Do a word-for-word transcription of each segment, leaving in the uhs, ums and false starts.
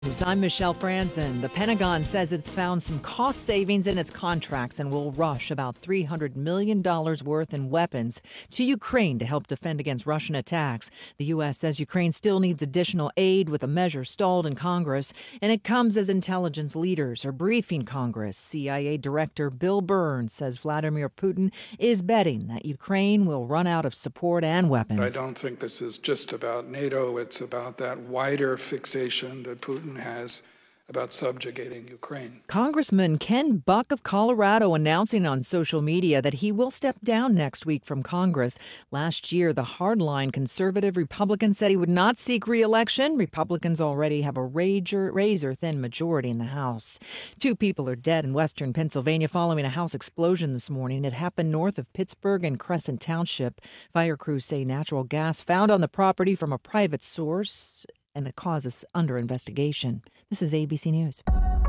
I'm Michelle Franzen. The Pentagon says it's found some cost savings in its contracts and will rush about three hundred million dollars worth in weapons to Ukraine to help defend against Russian attacks. The U S says Ukraine still needs additional aid with a measure stalled in Congress, and it comes as intelligence leaders are briefing Congress. C I A Director Bill Burns says Vladimir Putin is betting that Ukraine will run out of support and weapons. I don't think this is just about NATO. It's about that wider fixation that Putin has about subjugating Ukraine. Congressman Ken Buck of Colorado announcing on social media that he will step down next week from Congress. Last year, the hardline conservative Republican said he would not seek re-election. Republicans already have a razor, razor-thin majority in the House. Two people are dead in western Pennsylvania following a house explosion this morning. It happened north of Pittsburgh and Crescent Township. Fire crews say natural gas found on the property from a private source, and the cause is under investigation. This is A B C News.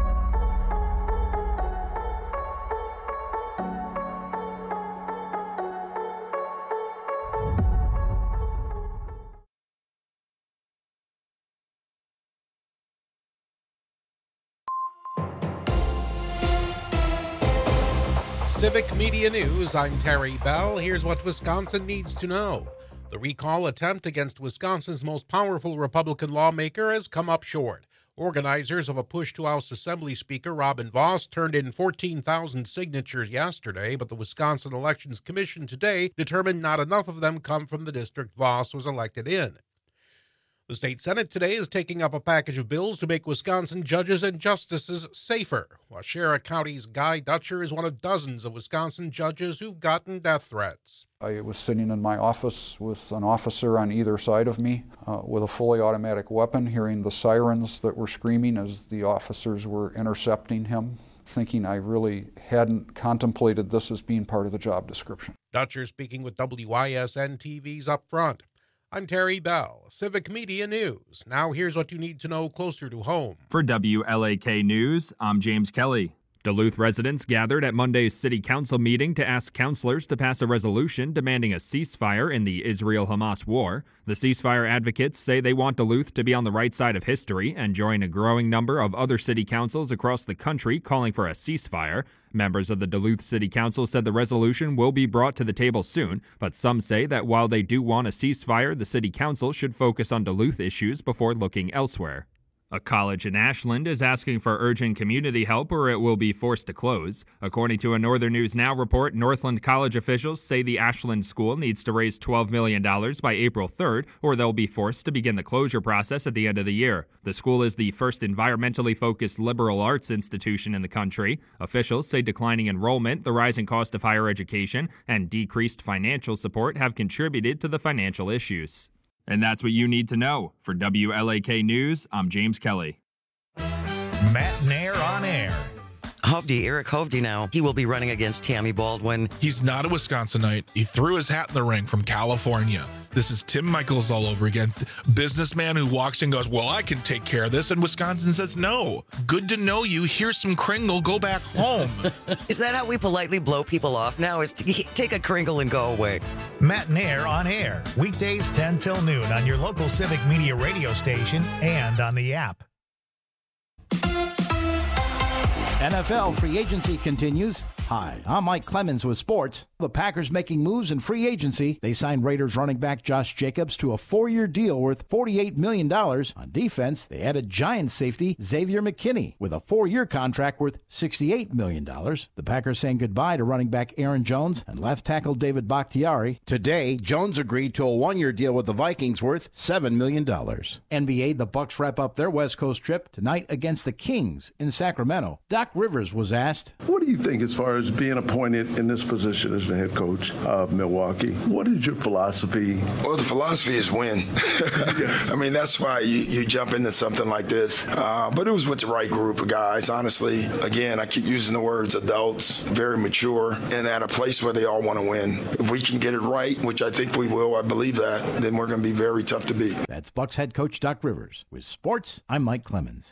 Civic Media News, I'm Terry Bell. Here's what Wisconsin needs to know. The recall attempt against Wisconsin's most powerful Republican lawmaker has come up short. Organizers of a push to oust Assembly Speaker Robin Vos turned in fourteen thousand signatures yesterday, but the Wisconsin Elections Commission today determined not enough of them come from the district Vos was elected in. The state Senate today is taking up a package of bills to make Wisconsin judges and justices safer. Waushara County's Guy Dutcher is one of dozens of Wisconsin judges who've gotten death threats. I was sitting in my office with an officer on either side of me uh, with a fully automatic weapon, hearing the sirens that were screaming as the officers were intercepting him, thinking I really hadn't contemplated this as being part of the job description. Dutcher speaking with W I S N T V's Up Front. I'm Terry Bell, Civic Media News. Now here's what you need to know closer to home. For W L A K News, I'm James Kelly. Duluth residents gathered at Monday's city council meeting to ask councilors to pass a resolution demanding a ceasefire in the Israel-Hamas war. The ceasefire advocates say they want Duluth to be on the right side of history and join a growing number of other city councils across the country calling for a ceasefire. Members of the Duluth City Council said the resolution will be brought to the table soon, but some say that while they do want a ceasefire, the city council should focus on Duluth issues before looking elsewhere. A college in Ashland is asking for urgent community help or it will be forced to close. According to a Northern News Now report, Northland College officials say the Ashland school needs to raise twelve million dollars by April third or they'll be forced to begin the closure process at the end of the year. The school is the first environmentally focused liberal arts institution in the country. Officials say declining enrollment, the rising cost of higher education, and decreased financial support have contributed to the financial issues. And that's what you need to know. For W L A K News, I'm James Kelly. Matt Nair on air. Hovde, Eric Hovde now. He will be running against Tammy Baldwin. He's not a Wisconsinite. He threw his hat in the ring from California. This is Tim Michaels all over again. Businessman who walks in and goes, well, I can take care of this. And Wisconsin says, no. Good to know you. Here's some Kringle. Go back home. Is that how we politely blow people off now? Is to take a Kringle and go away? Matt Nair on air. Weekdays ten till noon on your local Civic Media radio station and on the app. N F L free agency continues. Hi, I'm Mike Clemens with sports. The Packers making moves in free agency. They signed Raiders running back Josh Jacobs to a four-year deal worth forty-eight million dollars. On defense, they added Giants safety Xavier McKinney with a four-year contract worth sixty-eight million dollars. The Packers saying goodbye to running back Aaron Jones and left tackle David Bakhtiari. Today, Jones agreed to a one-year deal with the Vikings worth seven million dollars. N B A, the Bucks wrap up their West Coast trip tonight against the Kings in Sacramento. Doc Rivers was asked, what do you think as far as being appointed in this position as the head coach of Milwaukee? What is your philosophy? Well, the philosophy is win. Yes. I mean, that's why you, you jump into something like this. Uh, but it was with the right group of guys, honestly. Again, I keep using the words adults, very mature, and at a place where they all want to win. If we can get it right, which I think we will, I believe that, then we're going to be very tough to beat. That's Bucks head coach Doc Rivers. With sports, I'm Mike Clemens.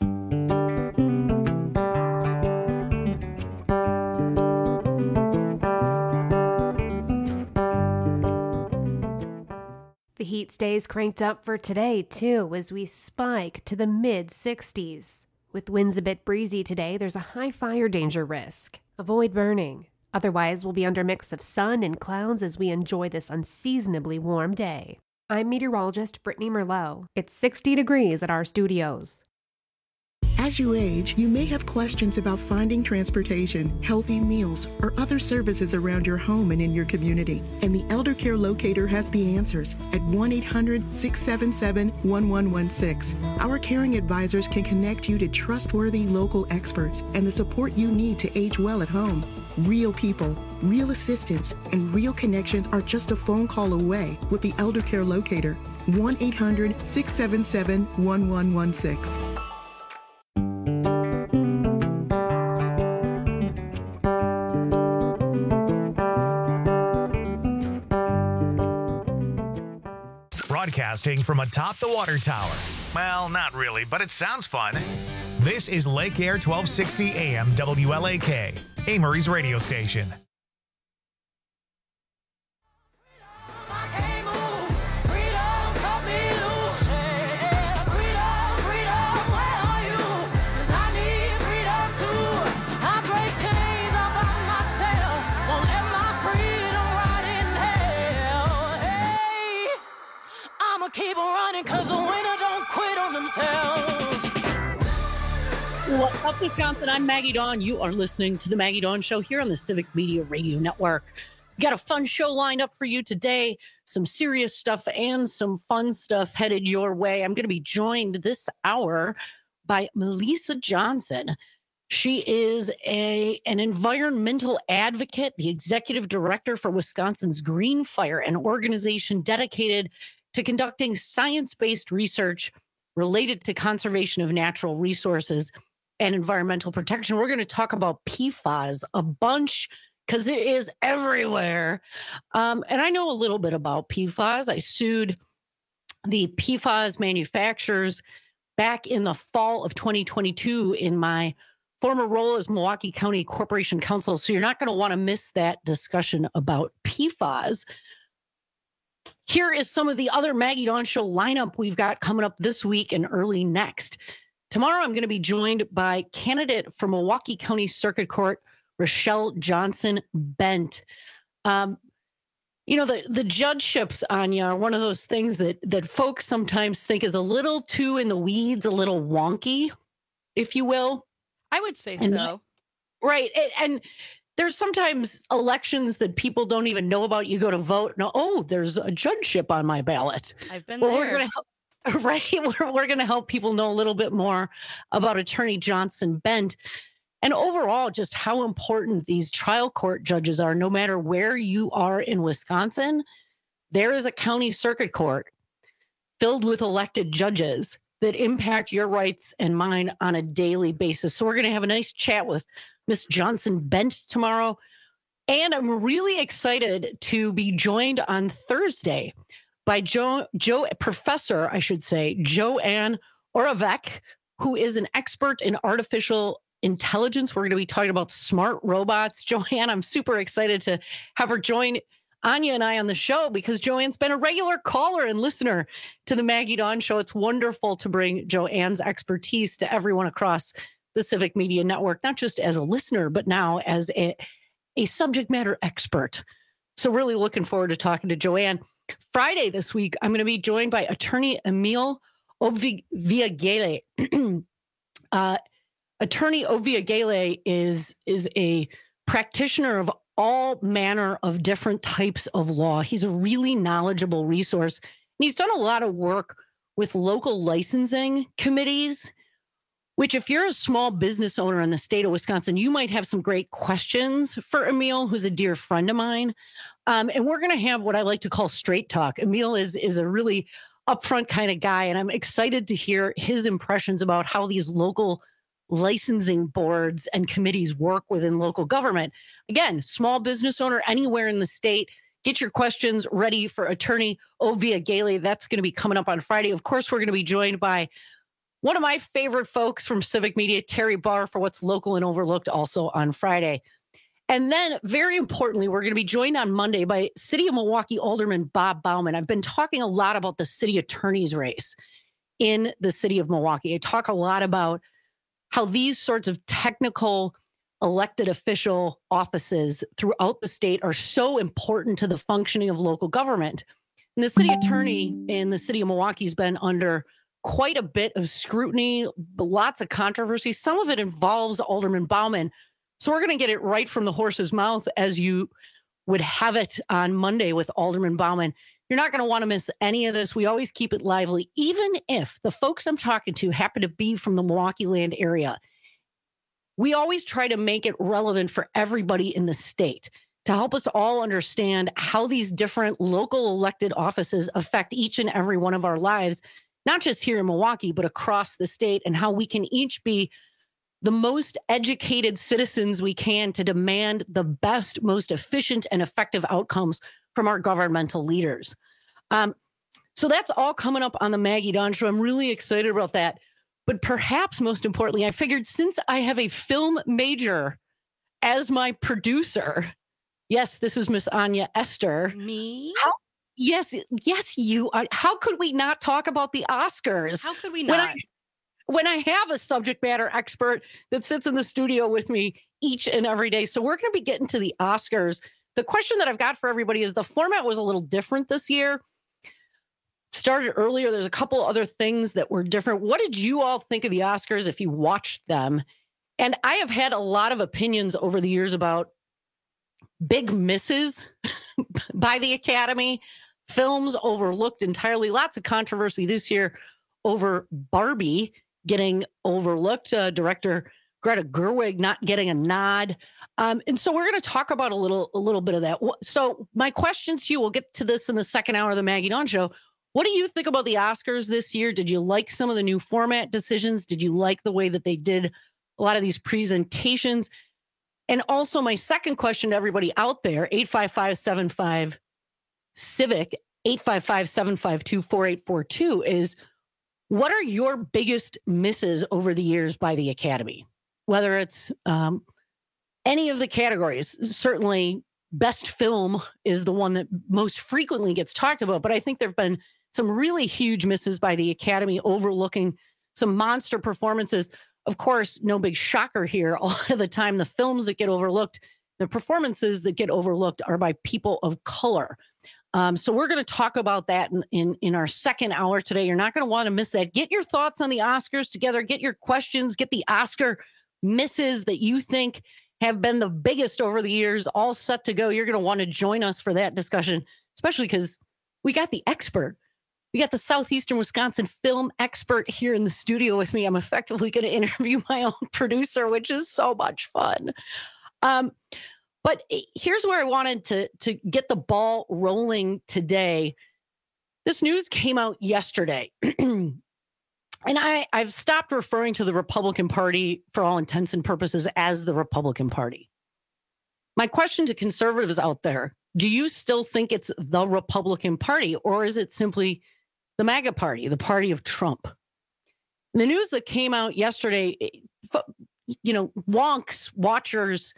The Heat heat stays cranked up for today, too, as we spike to the mid sixties. With winds a bit breezy today, there's a high fire danger risk. Avoid burning. Otherwise, we'll be under a mix of sun and clouds as we enjoy this unseasonably warm day. I'm meteorologist Brittany Merlot. It's sixty degrees at our studios. As you age, you may have questions about finding transportation, healthy meals, or other services around your home and in your community. And the Elder Care Locator has the answers at one eight hundred, six seven seven, one one one six. Our caring advisors can connect you to trustworthy local experts and the support you need to age well at home. Real people, real assistance, and real connections are just a phone call away with the Elder Care Locator. one eight hundred, six seven seven, one one one six. Broadcasting from atop the water tower. Well, not really, but it sounds fun. This is Lake Air twelve sixty A M W L A K, Amory's radio station. Keep running, cause the winner don't quit on themselves. What's up, Wisconsin? I'm Maggie Dawn. You are listening to the Maggie Dawn Show here on the Civic Media Radio Network. We got a fun show lined up for you today. Some serious stuff and some fun stuff headed your way. I'm going to be joined this hour by Melissa Johnson. She is a an environmental advocate, the executive director for Wisconsin's Green Fire, an organization dedicated to conducting science-based research related to conservation of natural resources and environmental protection. We're going to talk about P FAS a bunch because it is everywhere. Um, and I know a little bit about P FAS. I sued the P FAS manufacturers back in the fall of twenty twenty-two in my former role as Milwaukee County Corporation Counsel. So you're not going to want to miss that discussion about P FAS. Here is some of the other Maggie Dawn Show lineup we've got coming up this week and early next. Tomorrow, I'm going to be joined by candidate for Milwaukee County Circuit Court, Rochelle Johnson Bent. Um, you know, the, the judgeships, Anya, are one of those things that, that folks sometimes think is a little too in the weeds, a little wonky, if you will. I would say and, so. Right. And, and there's sometimes elections that people don't even know about. You go to vote. No, oh, there's a judgeship on my ballot. I've been well, there. We're going to help, right. We're, we're going to help people know a little bit more about Attorney Johnson Bent and overall just how important these trial court judges are. No matter where you are in Wisconsin, there is a county circuit court filled with elected judges that impact your rights and mine on a daily basis. So we're going to have a nice chat with Miss Johnson Bent tomorrow. And I'm really excited to be joined on Thursday by Jo, Jo Professor, I should say, Joanne Oravec, who is an expert in artificial intelligence. We're going to be talking about smart robots. Joanne, I'm super excited to have her join Anya and I on the show because Joanne's been a regular caller and listener to the Maggie Dawn Show. It's wonderful to bring Joanne's expertise to everyone across the Civic Media Network, not just as a listener, but now as a, a subject matter expert. So really looking forward to talking to Joanne. Friday this week, I'm going to be joined by attorney Emil Oviagele. uh, attorney Oviagele is, is a practitioner of all manner of different types of law. He's a really knowledgeable resource. And he's done a lot of work with local licensing committees, which if you're a small business owner in the state of Wisconsin, you might have some great questions for Emil, who's a dear friend of mine. Um, and we're going to have what I like to call straight talk. Emil is, is a really upfront kind of guy, and I'm excited to hear his impressions about how these local licensing boards and committees work within local government. Again, small business owner anywhere in the state, get your questions ready for attorney Oviagele. That's going to be coming up on Friday. Of course, we're going to be joined by one of my favorite folks from Civic Media, Terry Barr, for What's Local and Overlooked, also on Friday. And then, very importantly, we're going to be joined on Monday by City of Milwaukee Alderman Bob Bauman. I've been talking a lot about the city attorney's race in the city of Milwaukee. I talk a lot about how these sorts of technical elected official offices throughout the state are so important to the functioning of local government. And the city attorney in the city of Milwaukee has been under quite a bit of scrutiny, lots of controversy. Some of it involves Alderman Bauman. So we're going to get it right from the horse's mouth, as you would have it on Monday with Alderman Bauman. You're not going to want to miss any of this. We always keep it lively, even if the folks I'm talking to happen to be from the Milwaukee land area. We always try to make it relevant for everybody in the state to help us all understand how these different local elected offices affect each and every one of our lives, not just here in Milwaukee, but across the state, and how we can each be the most educated citizens we can to demand the best, most efficient, and effective outcomes from our governmental leaders. Um, so that's all coming up on the Maggie Dawn Show. I'm really excited about that. But perhaps most importantly, I figured since I have a film major as my producer, yes, this is Miss Anya Esther. Me? How, yes, yes, you are. How could we not talk about the Oscars? How could we When not? I, when I have a subject matter expert that sits in the studio with me each and every day. So we're going to be getting to the Oscars. The question that I've got for everybody is, the format was a little different this year. Started earlier. There's a couple other things that were different. What did you all think of the Oscars if you watched them? And I have had a lot of opinions over the years about big misses by the Academy, films overlooked entirely. Lots of controversy this year over Barbie getting overlooked, uh, director Greta Gerwig not getting a nod. Um, and so we're going to talk about a little, a little bit of that. So my questions to you, we'll get to this in the second hour of the Maggie Dawn Show. What do you think about the Oscars this year? Did you like some of the new format decisions? Did you like the way that they did a lot of these presentations? And also my second question to everybody out there, eight five five, seven five, CIVIC, eight five five, seven five two, four eight four two is, what are your biggest misses over the years by the Academy? Whether it's um, any of the categories, certainly best film is the one that most frequently gets talked about, but I think there've been some really huge misses by the Academy, overlooking some monster performances. Of course, no big shocker here. A lot of the time, the films that get overlooked, the performances that get overlooked are by people of color. Um, so we're going to talk about that in, in, in our second hour today. You're not going to want to miss that. Get your thoughts on the Oscars together. Get your questions. Get the Oscar misses that you think have been the biggest over the years all set to go. You're going to want to join us for that discussion, especially because we got the expert. We got the Southeastern Wisconsin film expert here in the studio with me. I'm effectively going to interview my own producer, which is so much fun. Um, but here's where I wanted to, to get the ball rolling today. This news came out yesterday. And I, I've stopped referring to the Republican Party, for all intents and purposes, as the Republican Party. My question to conservatives out there, do you still think it's the Republican Party, or is it simply the MAGA Party, the party of Trump? And the news that came out yesterday, you know, wonks, watchers,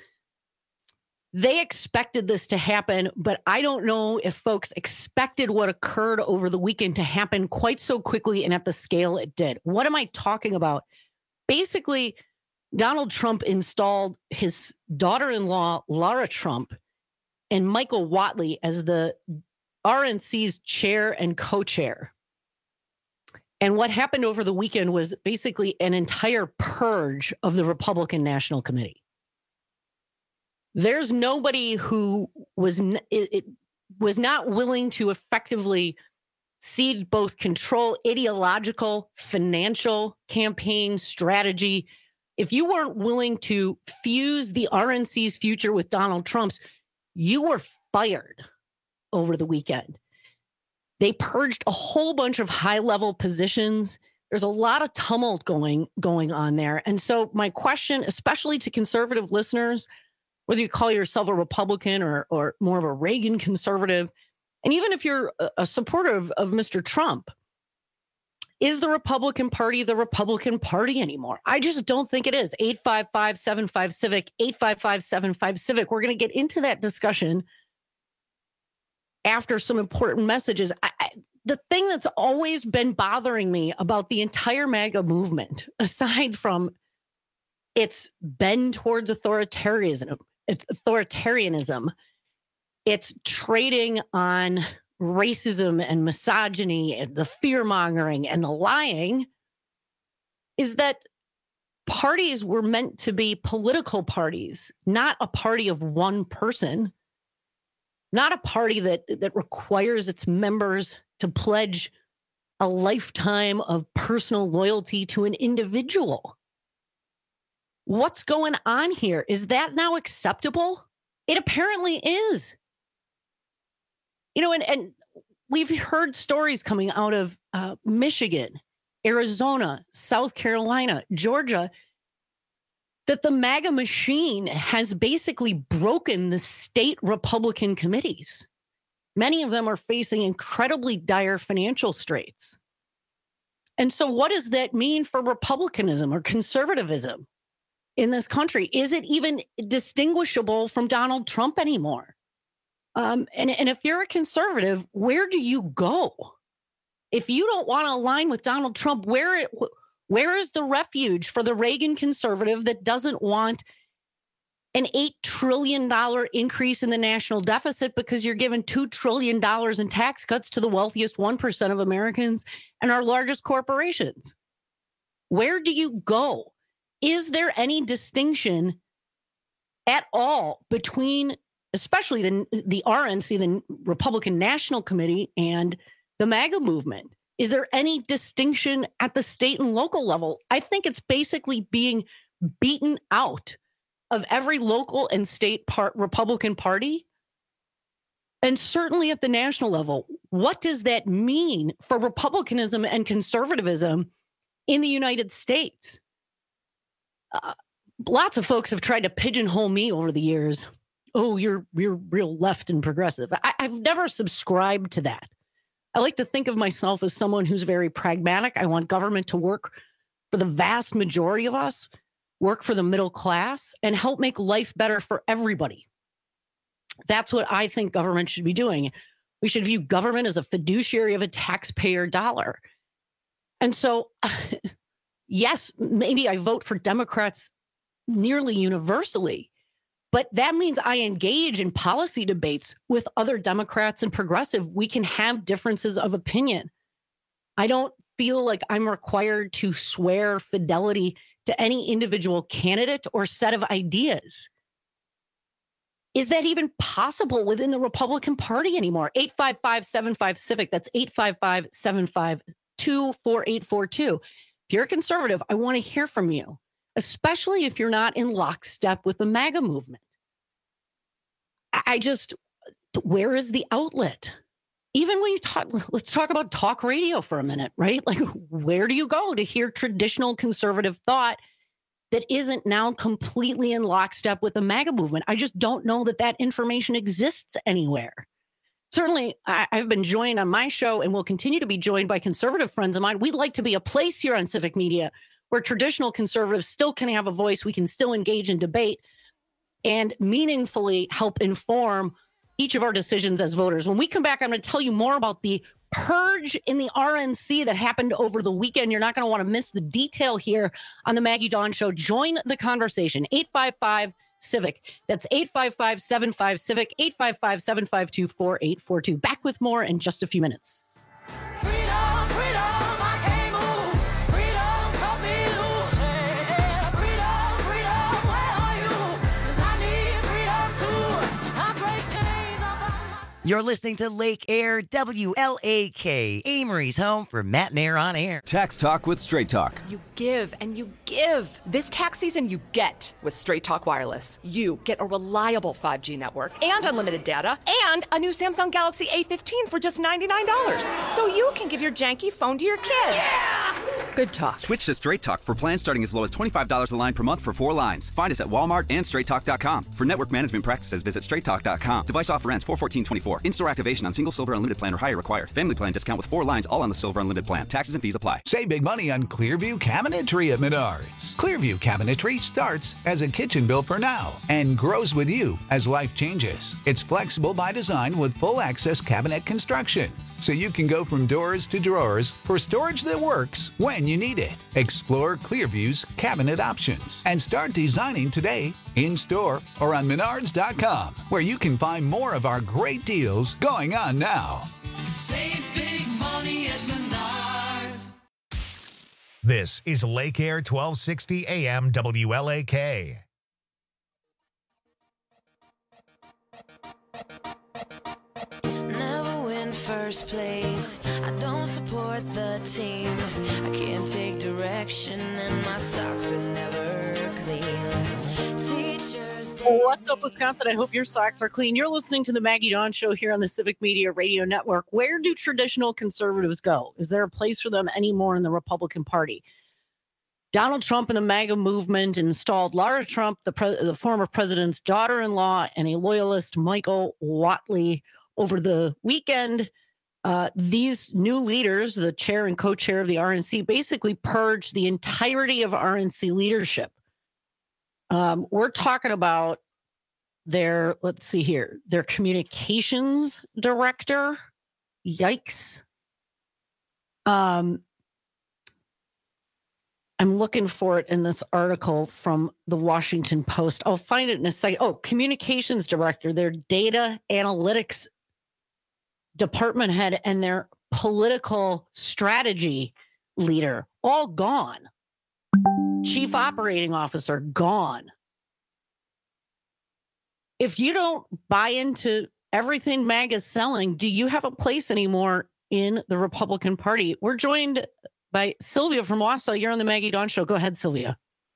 they expected this to happen, but I don't know if folks expected what occurred over the weekend to happen quite so quickly and at the scale it did. What am I talking about? Basically, Donald Trump installed his daughter-in-law, Lara Trump, and Michael Whatley as the R N C's chair and co-chair. And what happened over the weekend was basically an entire purge of the Republican National Committee. There's nobody who was n- it, it was not willing to effectively cede both control, ideological, financial, campaign strategy. If you weren't willing to fuse the R N C's future with Donald Trump's, you were fired over the weekend. They purged a whole bunch of high-level positions. There's a lot of tumult going, going on there. And so my question, especially to conservative listeners, whether you call yourself a Republican or, or more of a Reagan conservative, and even if you're a, a supporter of, of Mister Trump, Is the Republican Party the Republican Party anymore? I just don't think it is. eight five five, seven five, civic, eight five five, seven five, civic. We're going to get into that discussion after some important messages. I, I, the thing that's always been bothering me about the entire MAGA movement, aside from its bend towards authoritarianism, authoritarianism, it's trading on racism and misogyny and the fear-mongering and the lying, is that parties were meant to be political parties, not a party of one person, not a party that, that requires its members to pledge a lifetime of personal loyalty to an individual. What's going on here? Is that now acceptable? It apparently is. You know, and, and we've heard stories coming out of uh, Michigan, Arizona, South Carolina, Georgia, that the MAGA machine has basically broken the state Republican committees. Many of them are facing incredibly dire financial straits. And so what does that mean for republicanism or conservatism in this country? Is it even distinguishable from Donald Trump anymore? Um, and, and if you're a conservative, where do you go? If you don't want to align with Donald Trump, where, where is the refuge for the Reagan conservative that doesn't want an eight trillion dollars increase in the national deficit because you're giving two trillion dollars in tax cuts to the wealthiest one percent of Americans and our largest corporations? Where do you go? Is there any distinction at all between especially the, the R N C, the Republican National Committee, and the MAGA movement? Is there any distinction at the state and local level? I think it's basically being beaten out of every local and state part Republican Party. And certainly at the national level, what does that mean for republicanism and conservatism in the United States? Uh, lots of folks have tried to pigeonhole me over the years. Oh, you're you're real left and progressive. I, I've never subscribed to that. I like to think of myself as someone who's very pragmatic. I want government to work for the vast majority of us, work for the middle class, and help make life better for everybody. That's what I think government should be doing. We should view government as a fiduciary of a taxpayer dollar. And so, yes, maybe I vote for Democrats nearly universally, but that means I engage in policy debates with other Democrats and progressive. We can have differences of opinion. I don't feel like I'm required to swear fidelity to any individual candidate or set of ideas. Is that even possible within the Republican Party anymore? eight five five, seven five, civic. That's eight five five, seven five two, four eight four two. If you're a conservative, I want to hear from you, especially if you're not in lockstep with the MAGA movement. I just, where is the outlet? Even when you talk, let's talk about talk radio for a minute, right? Like, where do you go to hear traditional conservative thought that isn't now completely in lockstep with the MAGA movement? I just don't know that that information exists anywhere. Certainly, I, I've been joined on my show and will continue to be joined by conservative friends of mine. We'd like to be a place here on Civic Media where traditional conservatives still can have a voice. We can still engage in debate and meaningfully help inform each of our decisions as voters. When we come back, I'm going to tell you more about the purge in the R N C that happened over the weekend. You're not going to want to miss the detail here on the Maggie Dawn Show. Join the conversation. eight five five, civic. That's eight five five, seven five, civic, eight five five, seven five two, four eight four two. Back with more in just a few minutes. Freedom, freedom, I can't move. Freedom, cut me loose. Yeah, freedom, freedom, where are you? 'Cause I need freedom too. I break chains up on my... You're listening to Lake Air W L A K, Amory's home for Matt and Air on Air. Tax Talk with Straight Talk. You give and you give. This tax season, you get with Straight Talk Wireless. You get a reliable five G network and unlimited data and a new Samsung Galaxy A fifteen for just ninety-nine dollars. So you can give your janky phone to your kid. Yeah! Good talk. Switch to Straight Talk for plans starting as low as twenty-five dollars a line per month for four lines. Find us at Walmart and straight talk dot com. For network management practices, visit straight talk dot com. Device offer ends four fourteen twenty-four. In-store activation on single Silver Unlimited plan or higher required. Family plan discount with four lines all on the Silver Unlimited plan. Taxes and fees apply. Save big money on Clearview Cabinetry at Menards. Clearview Cabinetry starts as a kitchen built for now and grows with you as life changes. It's flexible by design with full access cabinet construction, so you can go from doors to drawers for storage that works when you need it. Explore Clearview's cabinet options and start designing today in-store or on menards dot com, where you can find more of our great deals going on now. Save big money at Menards. This is Lake Air twelve sixty A M W L A K. Never win first place. I don't support the team. I can't take direction, and my socks are never clean. Teachers. What's up, Wisconsin? I hope your socks are clean. You're listening to the Maggie Dawn Show here on the Civic Media Radio Network. Where do traditional conservatives go? Is there a place for them anymore in the Republican Party? Donald Trump and the MAGA movement installed Lara Trump, the, pre- the former president's daughter-in-law, and a loyalist, Michael Whatley, over the weekend. Uh, these new leaders, the chair and co-chair of the R N C, basically purged the entirety of R N C leadership. Um, we're talking about their, let's see here, their communications director. Yikes. Um, I'm looking for it in this article from the Washington Post. I'll find it in a second. Oh, communications director, their data analytics department head, and their political strategy leader, all gone. Chief operating officer, gone. If you don't buy into everything MAGA's selling, do you have a place anymore in the Republican Party? We're joined by Sylvia from Wausau. You're on the Maggie Dawn Show. Go ahead, Sylvia.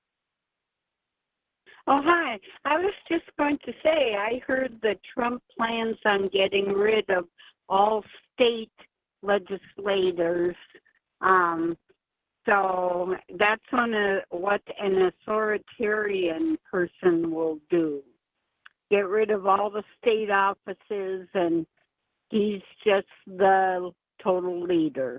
Oh, hi. I was just going to say, I heard that Trump plans on getting rid of all state legislators. Um, so that's on a, what an authoritarian person will do. Get rid of all the state offices, and he's just the total leader.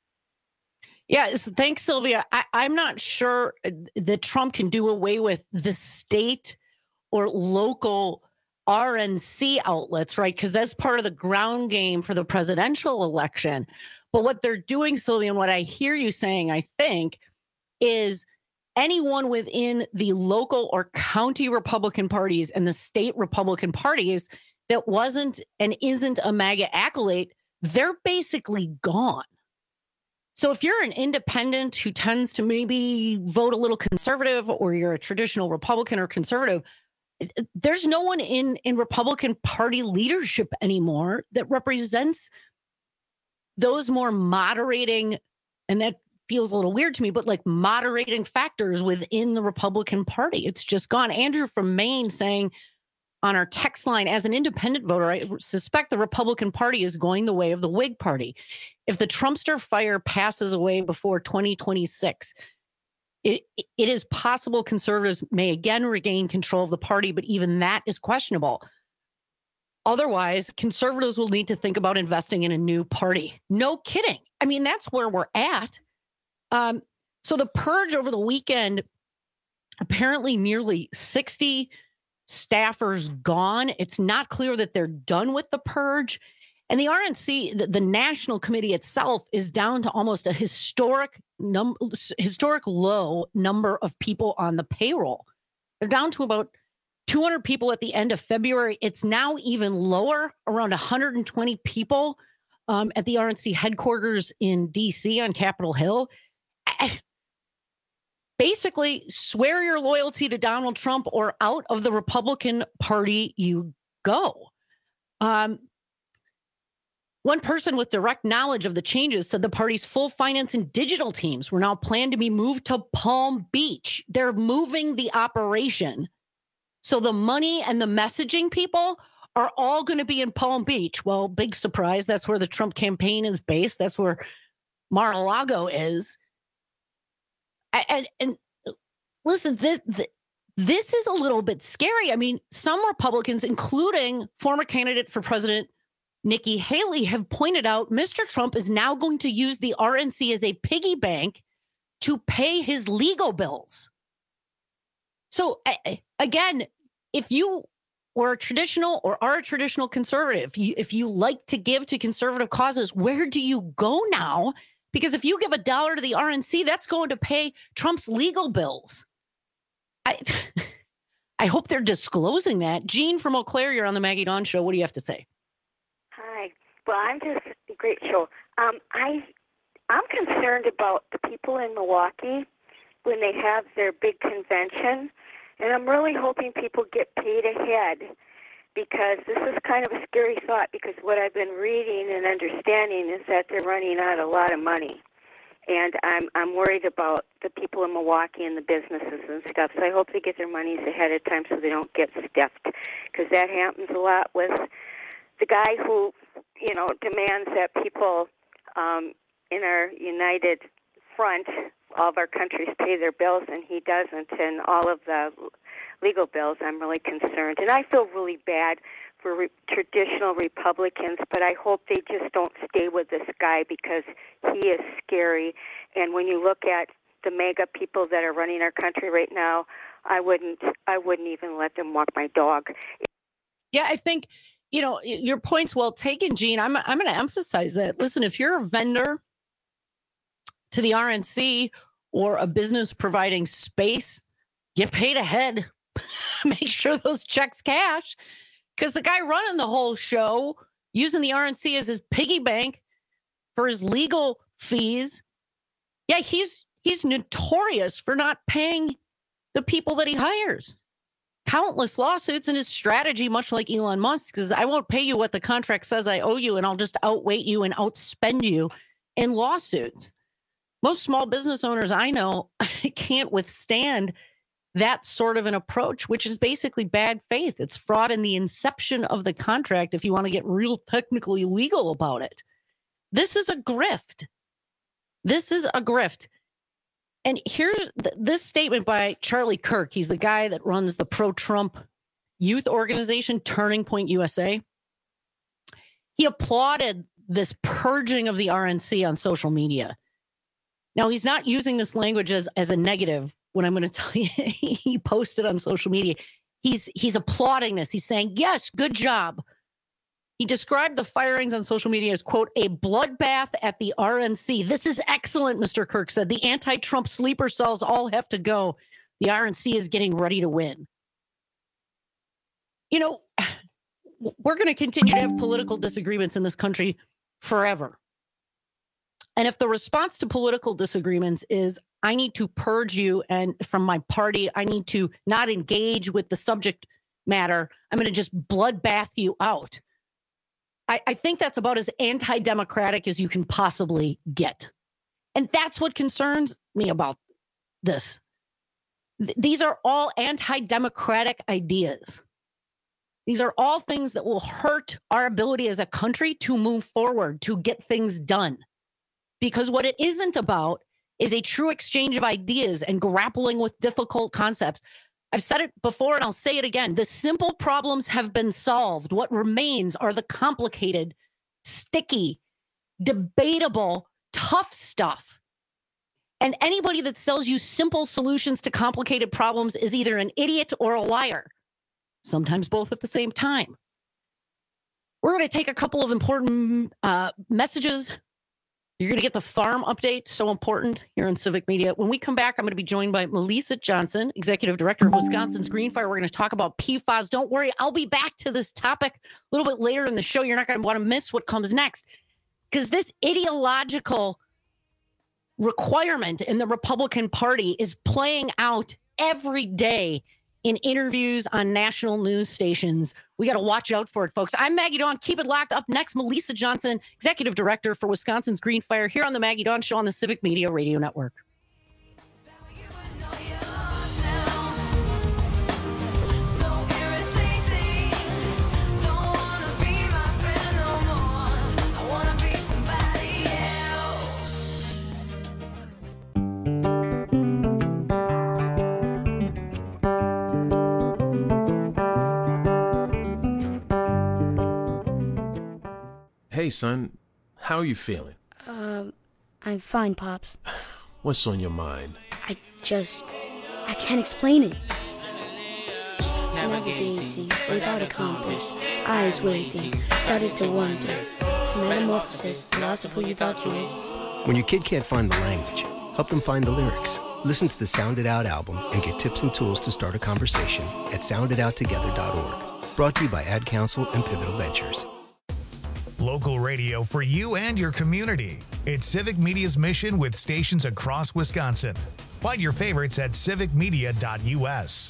Yes, thanks, Sylvia. I, I'm not sure that Trump can do away with the state or local R N C outlets, right? Because that's part of the ground game for the presidential election. But what they're doing, Sylvia, and what I hear you saying, I think, is anyone within the local or county Republican parties and the state Republican parties that wasn't and isn't a MAGA acolyte, they're basically gone. So if you're an independent who tends to maybe vote a little conservative, or you're a traditional Republican or conservative, there's no one in, in Republican Party leadership anymore that represents those more moderating, and that feels a little weird to me, but like moderating factors within the Republican Party. It's just gone. Andrew from Maine saying on our text line, as an independent voter, I suspect the Republican Party is going the way of the Whig Party. If the Trumpster fire passes away before twenty twenty-six, it, it is possible conservatives may again regain control of the party, but even that is questionable. Otherwise, conservatives will need to think about investing in a new party. No kidding. I mean, that's where we're at. Um, so the purge over the weekend, apparently nearly sixty staffers gone. It's not clear that they're done with the purge. And the R N C, the, the national committee itself, is down to almost a historic num- historic low number of people on the payroll. They're down to about two hundred people at the end of February. It's now even lower, around one hundred twenty people um, at the R N C headquarters in D C on Capitol Hill. I, basically, swear your loyalty to Donald Trump, or out of the Republican Party you go. Um, One person with direct knowledge of the changes said the party's full finance and digital teams were now planned to be moved to Palm Beach. They're moving the operation. So the money and the messaging people are all going to be in Palm Beach. Well, big surprise. That's where the Trump campaign is based. That's where Mar-a-Lago is. And, and listen, this, this is a little bit scary. I mean, some Republicans, including former candidate for president Nikki Haley, have pointed out Mister Trump is now going to use the R N C as a piggy bank to pay his legal bills. So again, if you were a traditional or are a traditional conservative, if you, if you like to give to conservative causes, where do you go now? Because if you give a dollar to the R N C, that's going to pay Trump's legal bills. I, I hope they're disclosing that. Jean from Eau Claire, you're on the Maggie Dawn Show. What do you have to say? Hi. Well, I'm just a great show. Um, I, I'm concerned about the people in Milwaukee when they have their big convention, and I'm really hoping people get paid ahead, because this is kind of a scary thought, because what I've been reading and understanding is that they're running out a lot of money. And I'm I'm worried about the people in Milwaukee and the businesses and stuff. So I hope they get their monies ahead of time so they don't get stuffed, because that happens a lot with the guy who, you know, demands that people um, in our united front, all of our countries, pay their bills, and he doesn't. And all of the legal bills, I'm really concerned. And I feel really bad for re- traditional Republicans, but I hope they just don't stay with this guy, because he is scary. And when you look at the mega people that are running our country right now, I wouldn't I wouldn't even let them walk my dog. Yeah, I think, you know, your point's well taken, Gene. I'm I'm going to emphasize that. Listen, if you're a vendor to the R N C or a business providing space, get paid ahead. Make sure those checks cash. Because the guy running the whole show, using the R N C as his piggy bank for his legal fees, yeah, he's he's notorious for not paying the people that he hires. Countless lawsuits, and his strategy, much like Elon Musk, is I won't pay you what the contract says I owe you, and I'll just outweight you and outspend you in lawsuits. Most small business owners I know can't withstand that sort of an approach, which is basically bad faith. It's fraud in the inception of the contract, if you want to get real technically legal about it. This is a grift. This is a grift. And here's th- this statement by Charlie Kirk. He's the guy that runs the pro-Trump youth organization, Turning Point U S A. He applauded this purging of the R N C on social media. Now, he's not using this language as, as a negative. When I'm going to tell you, he posted on social media, he's he's applauding this. He's saying, yes, good job. He described the firings on social media as, quote, a bloodbath at the R N C. This is excellent, Mister Kirk said. The anti-Trump sleeper cells all have to go. The R N C is getting ready to win. You know, we're going to continue to have political disagreements in this country forever. And if the response to political disagreements is, I need to purge you and from my party, I need to not engage with the subject matter, I'm going to just bloodbath you out. I, I think that's about as anti-democratic as you can possibly get. And that's what concerns me about this. Th- these are all anti-democratic ideas. These are all things that will hurt our ability as a country to move forward, to get things done. Because what it isn't about is a true exchange of ideas and grappling with difficult concepts. I've said it before and I'll say it again. The simple problems have been solved. What remains are the complicated, sticky, debatable, tough stuff. And anybody that sells you simple solutions to complicated problems is either an idiot or a liar. Sometimes both at the same time. We're going to take a couple of important uh, messages. You're going to get the farm update, so important here in Civic Media. When we come back, I'm going to be joined by Melissa Johnson, Executive Director of Wisconsin's Green Fire. We're going to talk about P FAS. Don't worry, I'll be back to this topic a little bit later in the show. You're not going to want to miss what comes next, because this ideological requirement in the Republican Party is playing out every day in interviews on national news stations. We got to watch out for it, folks. I'm Maggie Dawn. Keep it locked. Up next, Melissa Johnson, Executive Director for Wisconsin's Green Fire, here on the Maggie Dawn Show on the Civic Media Radio Network. Hey, son, how are you feeling? Um, I'm fine, Pops. What's on your mind? I just, I can't explain it. Navigating without a compass, eyes waiting, started to wonder. Metamorphosis, the loss of who you thought you was. When your kid can't find the language, help them find the lyrics. Listen to the Sound It Out album and get tips and tools to start a conversation at sound it out together dot org. Brought to you by Ad Council and Pivotal Ventures. Local radio for you and your community. It's Civic Media's mission with stations across Wisconsin. Find your favorites at civic media dot u s.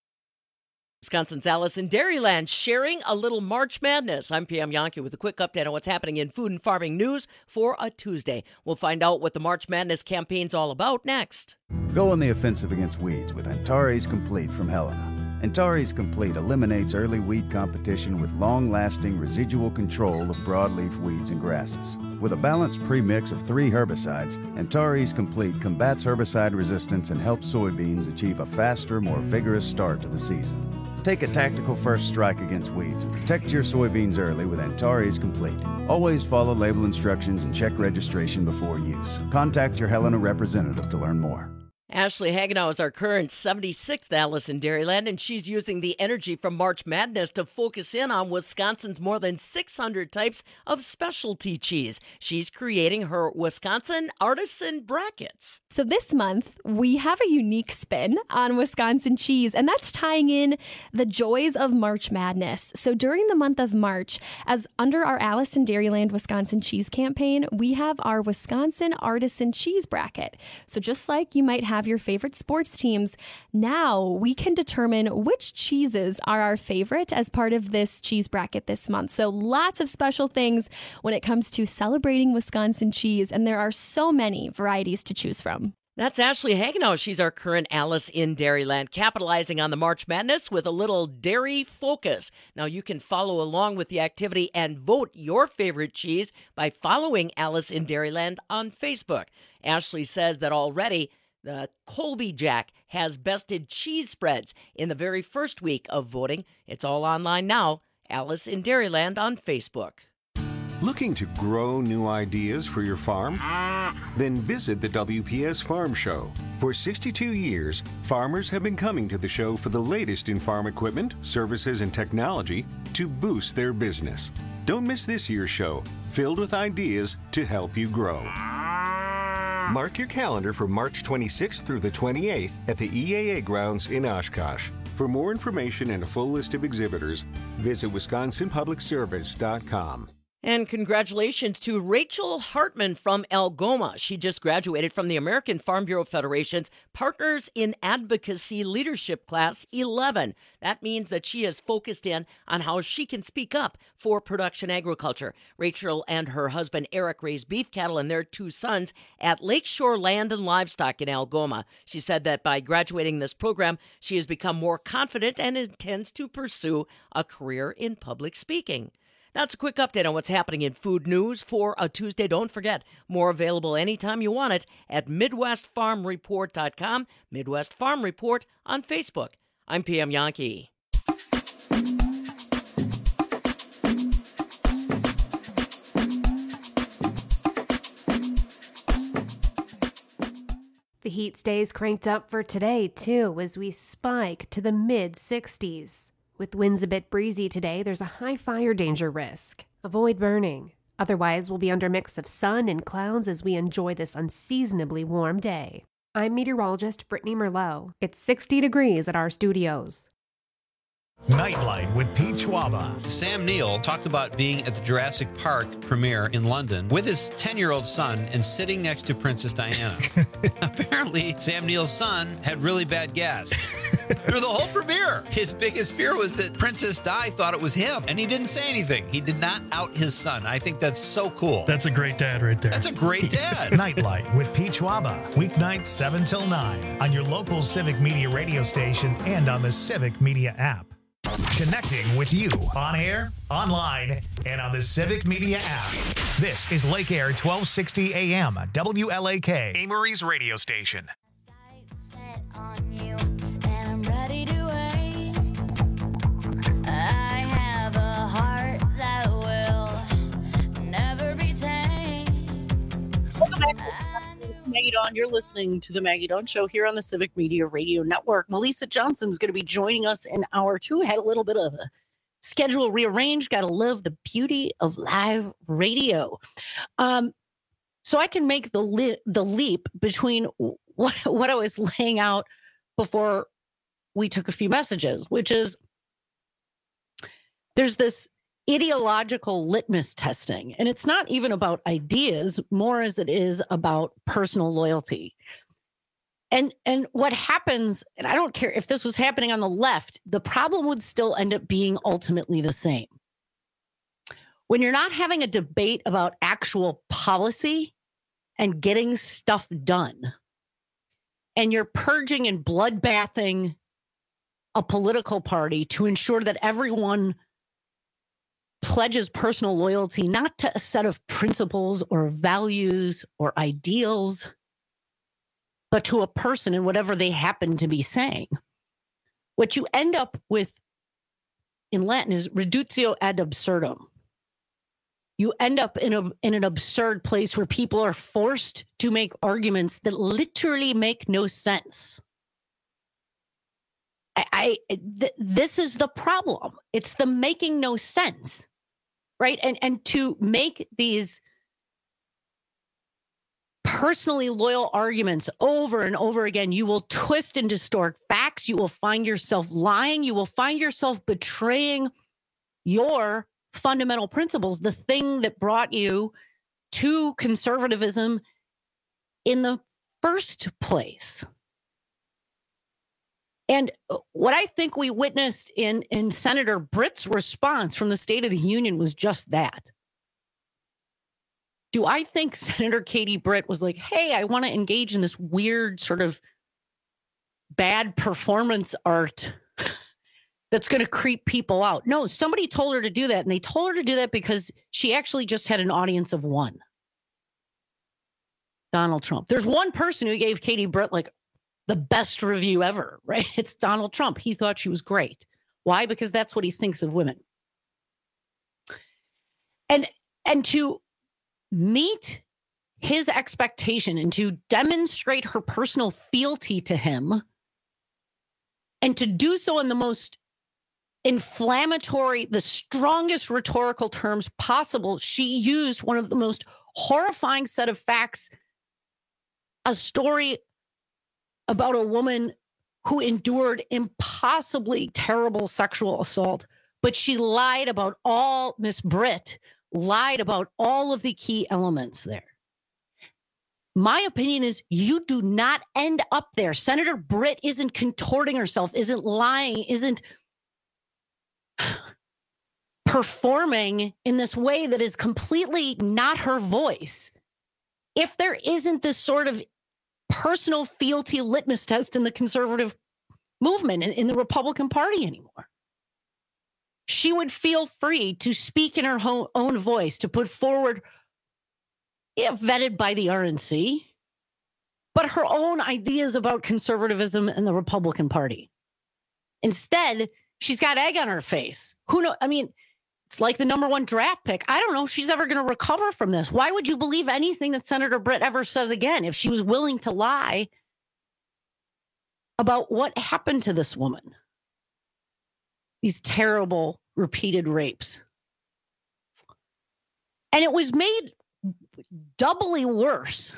Wisconsin's Alice in Dairyland sharing a little March Madness. I'm Pam Yonke with a quick update on what's happening in food and farming news for a Tuesday. We'll find out what the March Madness campaign's all about next. Go on the offensive against weeds with Antares Complete from Helena. Antares Complete eliminates early weed competition with long-lasting residual control of broadleaf weeds and grasses. With a balanced premix of three herbicides, Antares Complete combats herbicide resistance and helps soybeans achieve a faster, more vigorous start to the season. Take a tactical first strike against weeds and protect your soybeans early with Antares Complete. Always follow label instructions and check registration before use. Contact your Helena representative to learn more. Ashley Hagenow is our current seventy-sixth Alice in Dairyland, and she's using the energy from March Madness to focus in on Wisconsin's more than six hundred types of specialty cheese. She's creating her Wisconsin Artisan Brackets. So this month, we have a unique spin on Wisconsin cheese, and that's tying in the joys of March Madness. So during the month of March, as under our Alice in Dairyland Wisconsin Cheese campaign, we have our Wisconsin Artisan Cheese Bracket. So just like you might have your favorite sports teams, now we can determine which cheeses are our favorite as part of this cheese bracket this month. So lots of special things when it comes to celebrating Wisconsin cheese, and there are so many varieties to choose from. That's Ashley Hagenow. She's our current Alice in Dairyland, capitalizing on the March Madness with a little dairy focus. Now, you can follow along with the activity and vote your favorite cheese by following Alice in Dairyland on Facebook. Ashley says that already the Colby Jack has bested cheese spreads in the very first week of voting. It's all online now. Alice in Dairyland on Facebook. Looking to grow new ideas for your farm? Then visit the W P S Farm Show. For sixty-two years, farmers have been coming to the show for the latest in farm equipment, services, and technology to boost their business. Don't miss this year's show, filled with ideas to help you grow. Mark your calendar for March twenty-sixth through the twenty-eighth at the E A A grounds in Oshkosh. For more information and a full list of exhibitors, visit wisconsin public service dot com. And congratulations to Rachel Hartman from Algoma. She just graduated from the American Farm Bureau Federation's Partners in Advocacy Leadership Class eleven. That means that she has focused in on how she can speak up for production agriculture. Rachel and her husband Eric raise beef cattle and their two sons at Lakeshore Land and Livestock in Algoma. She said that by graduating this program, she has become more confident and intends to pursue a career in public speaking. That's a quick update on what's happening in food news for a Tuesday. Don't forget, more available anytime you want it at midwest farm report dot com, Midwest Farm Report on Facebook. I'm P M Yonke. The heat stays cranked up for today, too, as we spike to the mid sixties. With winds a bit breezy today, there's a high fire danger risk. Avoid burning. Otherwise, we'll be under a mix of sun and clouds as we enjoy this unseasonably warm day. I'm meteorologist Brittany Merlot. It's sixty degrees at our studios. Nightlight with Pete Schwaba. Sam Neill talked about being at the Jurassic Park premiere in London with his ten-year-old son and sitting next to Princess Diana. Apparently, Sam Neill's son had really bad gas through the whole premiere. His biggest fear was that Princess Di thought it was him, and he didn't say anything. He did not out his son. I think that's so cool. That's a great dad right there. That's a great dad. Nightlight with Pete Schwaba. Weeknights seven till nine on your local Civic Media radio station and on the Civic Media app. Connecting with you on air, online, and on the Civic Media app. This is Lake Air twelve sixty A M, W L A K, Amory's radio station. I have a heart that will never Maggie Dawn. You're listening to the Maggie Dawn Show here on the Civic Media Radio Network. Melissa Johnson's going to be joining us in hour two. Had a little bit of a schedule rearranged. Got to love the beauty of live radio. Um, so I can make the li- the leap between what what I was laying out before we took a few messages, which is there's this ideological litmus testing, and it's not even about ideas more as it is about personal loyalty. And and what happens, and I don't care if this was happening on the left, the problem would still end up being ultimately the same. When you're not having a debate about actual policy and getting stuff done, and you're purging and bloodbathing a political party to ensure that everyone pledges personal loyalty, not to a set of principles or values or ideals, but to a person and whatever they happen to be saying. What you end up with in Latin is reductio ad absurdum. You end up in a in an absurd place where people are forced to make arguments that literally make no sense. I, I th- this is the problem. It's the making no sense, right? And and to make these personally loyal arguments over and over again, you will twist and distort facts. You will find yourself lying. You will find yourself betraying your fundamental principles, the thing that brought you to conservatism in the first place. And what I think we witnessed in, in Senator Britt's response from the State of the Union was just that. Do I think Senator Katie Britt was like, hey, I want to engage in this weird sort of bad performance art that's going to creep people out? No, somebody told her to do that. And they told her to do that because she actually just had an audience of one. Donald Trump. There's one person who gave Katie Britt like the best review ever, right? It's Donald Trump. He thought she was great. Why? Because that's what he thinks of women. And, and to meet his expectation and to demonstrate her personal fealty to him, and to do so in the most inflammatory, the strongest rhetorical terms possible, she used one of the most horrifying set of facts, a story about a woman who endured impossibly terrible sexual assault, but she lied about all, Miss Britt lied about all of the key elements there. My opinion is you do not end up there. Senator Britt isn't contorting herself, isn't lying, isn't performing in this way that is completely not her voice. If there isn't this sort of personal fealty litmus test in the conservative movement, in, in the Republican Party anymore, she would feel free to speak in her ho- own voice, to put forward, yeah, vetted by the R N C, but her own ideas about conservatism and the Republican Party. Instead, she's got egg on her face. Who knows? I mean, it's like the number one draft pick. I don't know if she's ever going to recover from this. Why would you believe anything that Senator Britt ever says again if she was willing to lie about what happened to this woman? These terrible repeated rapes. And it was made doubly worse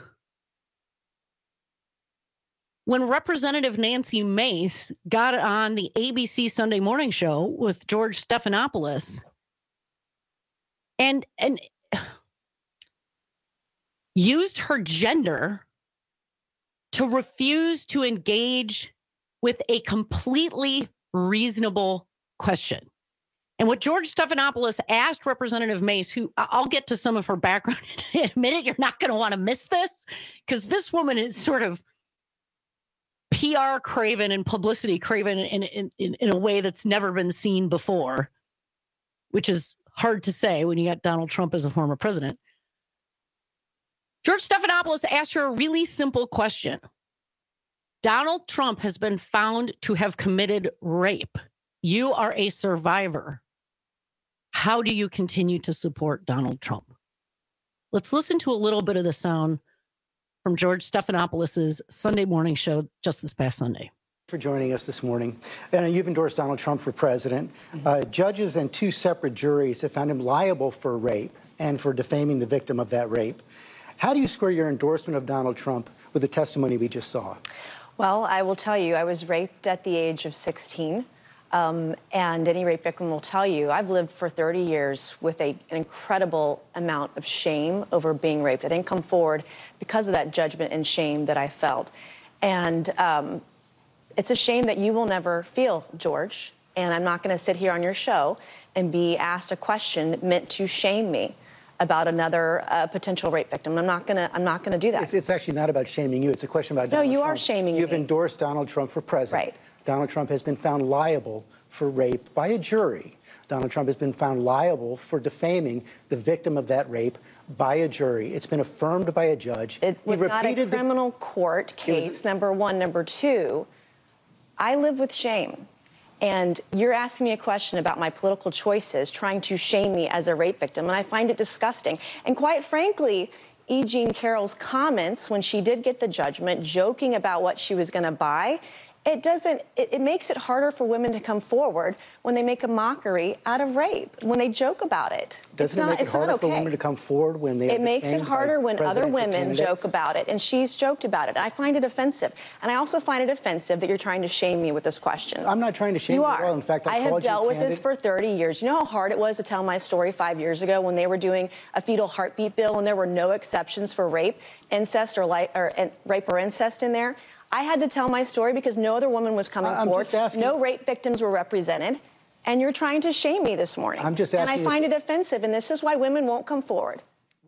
when Representative Nancy Mace got on the A B C Sunday Morning Show with George Stephanopoulos and, and used her gender to refuse to engage with a completely reasonable question. And what George Stephanopoulos asked Representative Mace, who I'll get to some of her background in a minute, you're not going to want to miss this, because this woman is sort of P R craven and publicity craven in, in, in, in a way that's never been seen before, which is hard to say when you got Donald Trump as a former president. George Stephanopoulos asked her a really simple question. Donald Trump has been found to have committed rape. You are a survivor. How do you continue to support Donald Trump? Let's listen to a little bit of the sound from George Stephanopoulos' Sunday morning show just this past Sunday. For joining us this morning. And you've endorsed Donald Trump for president. Mm-hmm. Uh, judges and two separate juries have found him liable for rape and for defaming the victim of that rape. How do you square your endorsement of Donald Trump with the testimony we just saw? Well, I will tell you, I was raped at the age of sixteen. Um, and any rape victim will tell you, I've lived for thirty years with a, an incredible amount of shame over being raped. I didn't come forward because of that judgment and shame that I felt. And um, it's a shame that you will never feel, George. And I'm not going to sit here on your show and be asked a question meant to shame me about another uh, potential rape victim. I'm not going to. I'm not going to do that. It's, it's actually not about shaming you. It's a question about no, Donald you Trump. are shaming You've me. endorsed Donald Trump for president. Right. Donald Trump has been found liable for rape by a jury. Donald Trump has been found liable for defaming the victim of that rape by a jury. It's been affirmed by a judge. It was not a the- criminal court case, was- number one. Number two, I live with shame. And you're asking me a question about my political choices, trying to shame me as a rape victim, and I find it disgusting. And quite frankly, E. Jean Carroll's comments when she did get the judgment, joking about what she was going to buy, it doesn't, it, it makes it harder for women to come forward when they make a mockery out of rape, when they joke about it. Doesn't it's it not, make it it's harder not for okay. women to come forward when they are It makes it defamed by harder when other presidential women candidates? joke about it, and she's joked about it. I find it offensive. And I also find it offensive that you're trying to shame me with this question. I'm not trying to shame you you are. at all. In fact, I, I have called you dealt with this candid. for thirty years. You know how hard it was to tell my story five years ago when they were doing a fetal heartbeat bill and there were no exceptions for rape, incest, or, li- or and rape or incest in there? I had to tell my story because no other woman was coming I'm forward. just asking- No rape victims were represented. And you're trying to shame me this morning. I'm just And I asking you find this- it offensive, and this is why women won't come forward.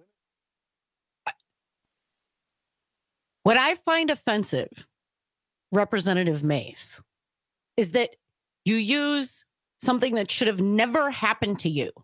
What I find offensive, Representative Mace, is that you use something that should have never happened to you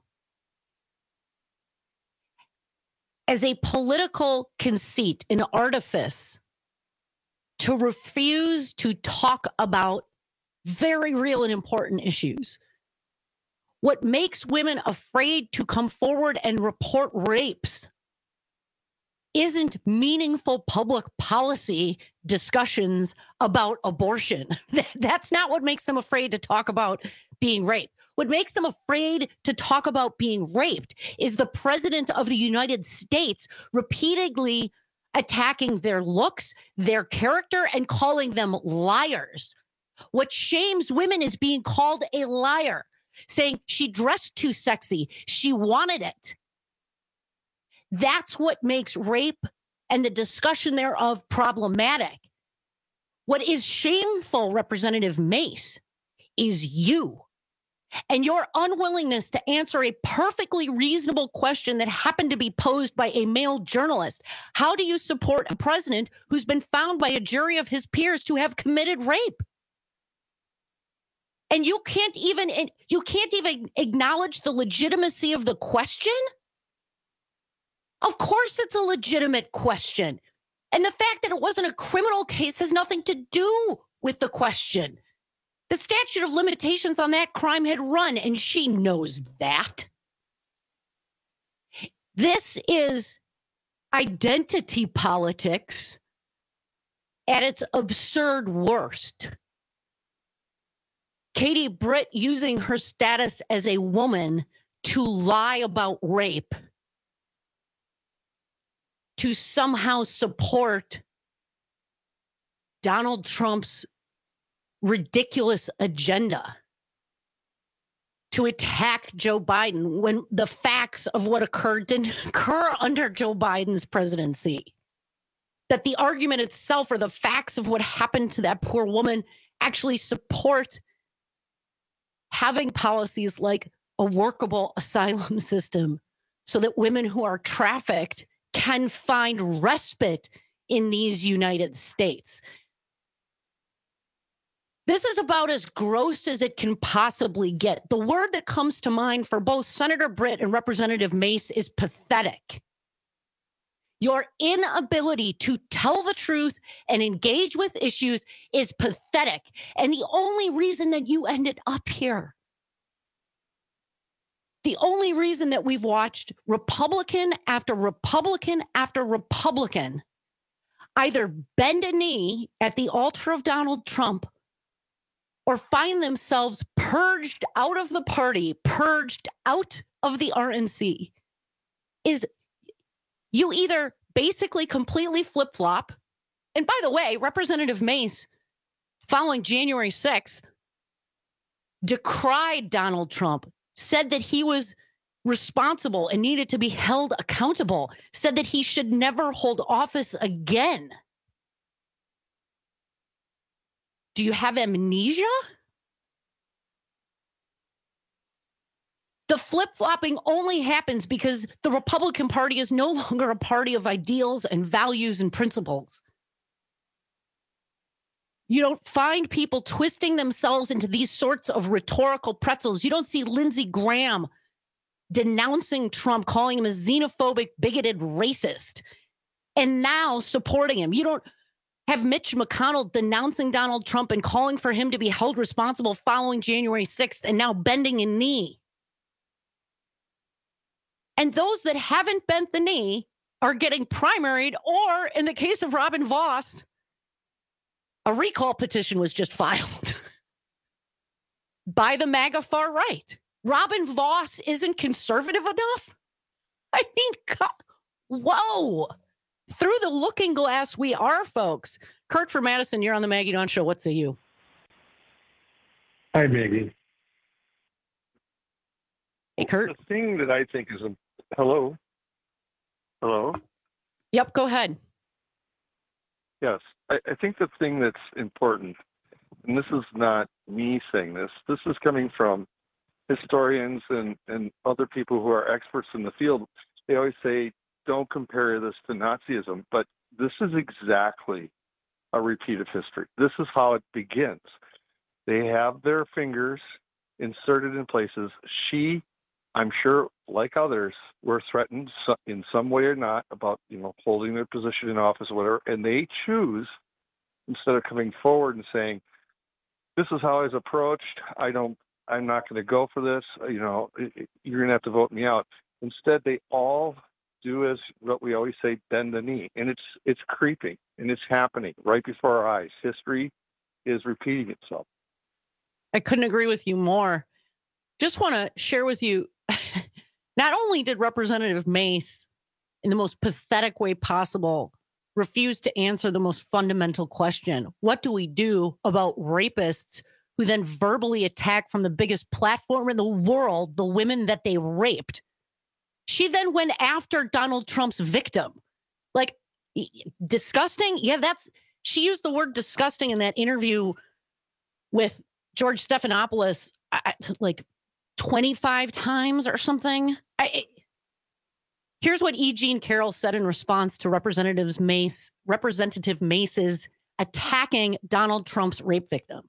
as a political conceit, an artifice, to refuse to talk about very real and important issues. What makes women afraid to come forward and report rapes isn't meaningful public policy discussions about abortion. That's not what makes them afraid to talk about being raped. What makes them afraid to talk about being raped is the president of the United States repeatedly attacking their looks, their character, and calling them liars. What shames women is being called a liar, saying she dressed too sexy, she wanted it. That's what makes rape and the discussion thereof problematic. What is shameful, Representative Mace, is you and your unwillingness to answer a perfectly reasonable question that happened to be posed by a male journalist. How do you support a president who's been found by a jury of his peers to have committed rape? And you can't even you can't even acknowledge the legitimacy of the question? Of course it's a legitimate question. And the fact that it wasn't a criminal case has nothing to do with the question. The statute of limitations on that crime had run, and she knows that. This is identity politics at its absurd worst. Katie Britt using her status as a woman to lie about rape, to somehow support Donald Trump's ridiculous agenda, to attack Joe Biden when the facts of what occurred didn't occur under Joe Biden's presidency. That the argument itself or the facts of what happened to that poor woman actually support having policies like a workable asylum system so that women who are trafficked can find respite in these United States. This is about as gross as it can possibly get. The word that comes to mind for both Senator Britt and Representative Mace is pathetic. Your inability to tell the truth and engage with issues is pathetic. And the only reason that you ended up here, the only reason that we've watched Republican after Republican after Republican either bend a knee at the altar of Donald Trump or find themselves purged out of the party, purged out of the R N C, is you either basically completely flip-flop. And by the way, Representative Mace, following January sixth, decried Donald Trump, said that he was responsible and needed to be held accountable, said that he should never hold office again. Do you have amnesia? The flip-flopping only happens because the Republican Party is no longer a party of ideals and values and principles. You don't find people twisting themselves into these sorts of rhetorical pretzels. You don't see Lindsey Graham denouncing Trump, calling him a xenophobic, bigoted racist, and now supporting him. You don't have Mitch McConnell denouncing Donald Trump and calling for him to be held responsible following January sixth and now bending a knee. And those that haven't bent the knee are getting primaried, or in the case of Robin Vos, a recall petition was just filed by the MAGA far right. Robin Vos isn't conservative enough? I mean, God, whoa. Through the looking glass we are, folks. Kurt from Madison, you're on the Maggie Dawn Show. What say you? Hi, Maggie. Hey, Kurt. The thing that I think is a... Hello? Hello? Yep, go ahead. Yes. I, I think the thing that's important, and this is not me saying this, this is coming from historians and, and other people who are experts in the field. They always say, don't compare this to Nazism, but this is exactly a repeat of history. This is how it begins. They have their fingers inserted in places. She, I'm sure, like others, were threatened in some way or not about, you know, holding their position in office or whatever, and they choose, instead of coming forward and saying, this is how I was approached, I don't, I'm not going to go for this, you know, you're going to have to vote me out. Instead, they all do as what we always say, bend the knee. And it's it's creeping, and it's happening right before our eyes. History is repeating itself. I couldn't agree with you more. Just want to share with you, not only did Representative Mace, in the most pathetic way possible, refuse to answer the most fundamental question, what do we do about rapists who then verbally attack from the biggest platform in the world the women that they raped? She then went after Donald Trump's victim. Like, disgusting? Yeah, that's, she used the word disgusting in that interview with George Stephanopoulos, I, like twenty-five times or something. I, here's what E. Jean Carroll said in response to Representative Mace, Representative Mace's attacking Donald Trump's rape victim.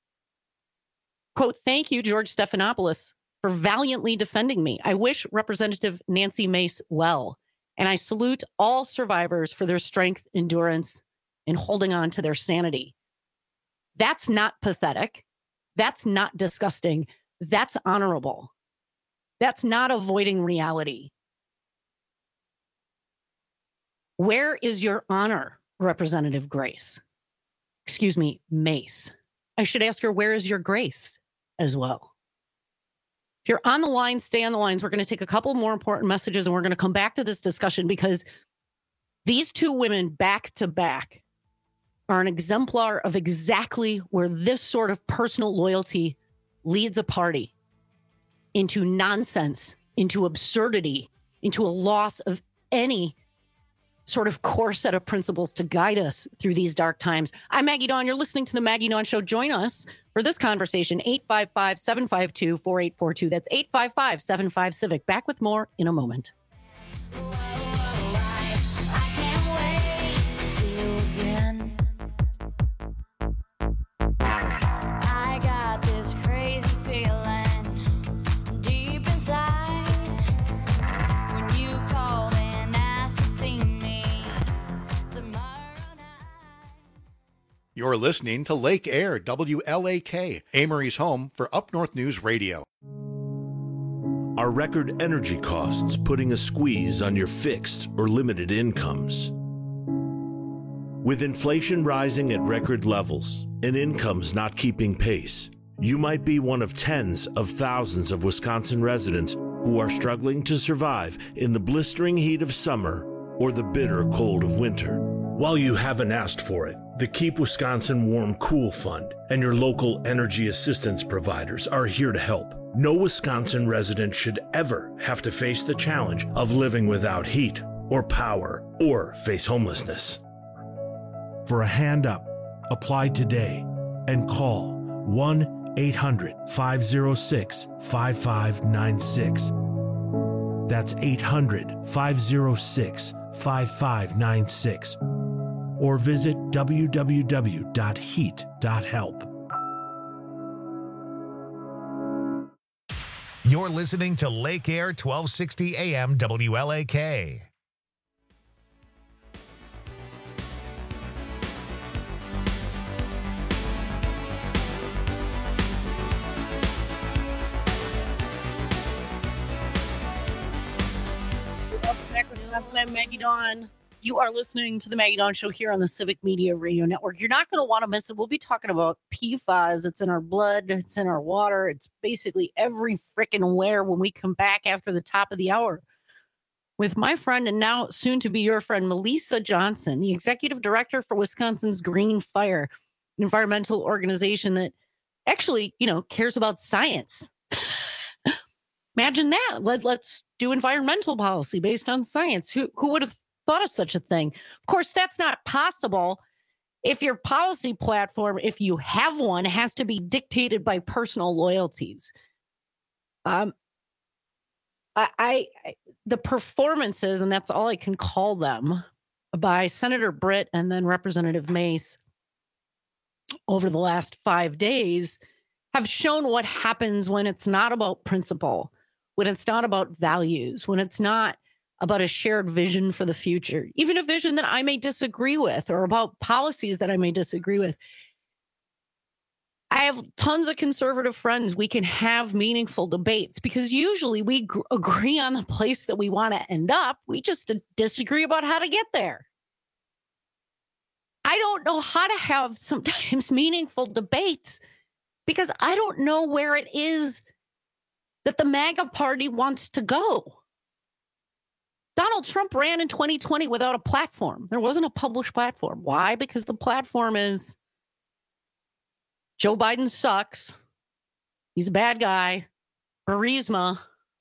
Quote, thank you, George Stephanopoulos, for valiantly defending me. I wish Representative Nancy Mace well, and I salute all survivors for their strength, endurance, and holding on to their sanity. That's not pathetic. That's not disgusting. That's honorable. That's not avoiding reality. Where is your honor, Representative Grace? Excuse me, Mace. I should ask her, where is your grace as well? If you're on the line, stay on the lines. We're going to take a couple more important messages, and we're going to come back to this discussion because these two women back to back are an exemplar of exactly where this sort of personal loyalty leads a party into nonsense, into absurdity, into a loss of any sort of core set of principles to guide us through these dark times. I'm Maggie Dawn. You're listening to The Maggie Dawn Show. Join us for this conversation, eight five five, seven five two, four eight four two. That's eight five five, seven five, CIVIC. Back with more in a moment. I got this crazy feeling deep inside when you called and asked to see me tomorrow night. You're listening to Lake Air, W L A K, Amory's home for Up North News Radio. Are record energy costs putting a squeeze on your fixed or limited incomes? With inflation rising at record levels and incomes not keeping pace, you might be one of tens of thousands of Wisconsin residents who are struggling to survive in the blistering heat of summer or the bitter cold of winter. While you haven't asked for it, the Keep Wisconsin Warm Cool Fund and your local energy assistance providers are here to help. No Wisconsin resident should ever have to face the challenge of living without heat or power or face homelessness. For a hand up, apply today and call one eight hundred, five oh six, five five nine six. That's eight hundred, five oh six, five five nine six. Or visit w w w dot heat dot help. You're listening to Lake Air twelve sixty A M W L A K. Welcome back, Wisconsin. I'm Maggie Dawn. You are listening to the Maggie Dawn Show here on the Civic Media Radio Network. You're not going to want to miss it. We'll be talking about P FAS. It's in our blood. It's in our water. It's basically every frickin' where when we come back after the top of the hour with my friend and now soon to be your friend, Melissa Johnson, the executive director for Wisconsin's Green Fire, an environmental organization that actually, you know, cares about science. Imagine that. Let, let's do environmental policy based on science. Who, who would have thought of such a thing? Of course, that's not possible if your policy platform, if you have one, has to be dictated by personal loyalties. Um, I, I the performances, and that's all I can call them, by Senator Britt and then Representative Mace over the last five days have shown what happens when it's not about principle, when it's not about values, when it's not about a shared vision for the future, even a vision that I may disagree with, or about policies that I may disagree with. I have tons of conservative friends. We can have meaningful debates because usually we gr- agree on the place that we want to end up. We just disagree about how to get there. I don't know how to have sometimes meaningful debates because I don't know where it is that the MAGA party wants to go. Donald Trump ran in twenty twenty without a platform. There wasn't a published platform. Why? Because the platform is Joe Biden sucks. He's a bad guy. Burisma.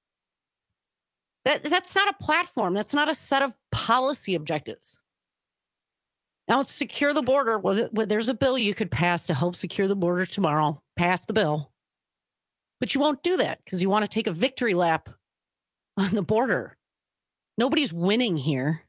That, that's not a platform. That's not a set of policy objectives. Now it's secure the border. Well, there's a bill you could pass to help secure the border tomorrow. Pass the bill. But you won't do that because you want to take a victory lap on the border. Nobody's winning here.